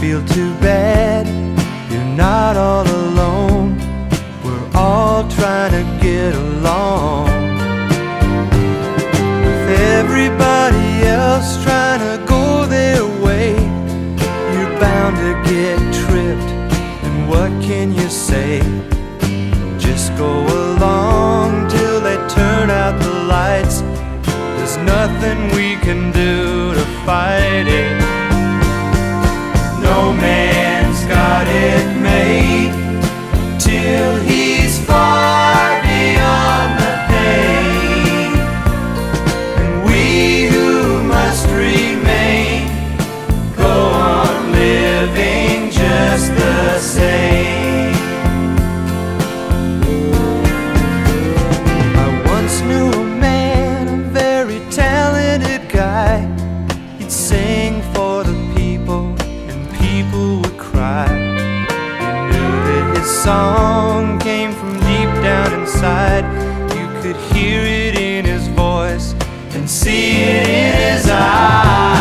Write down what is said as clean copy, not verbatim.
feel too bad, you're not all alone. We're all trying to get along. With everybody else trying to go their way, you're bound to get tripped, and what can you say? Just go along till they turn out the lights. There's nothing we can do to fight it. No man's got it made till he's far beyond the pain. And we who must remain go on living just the same. I once knew a man, a very talented guy. He'd sing for the people and people would cry. He knew that his song came from deep down inside. You could hear it in his voice and see it in his eyes.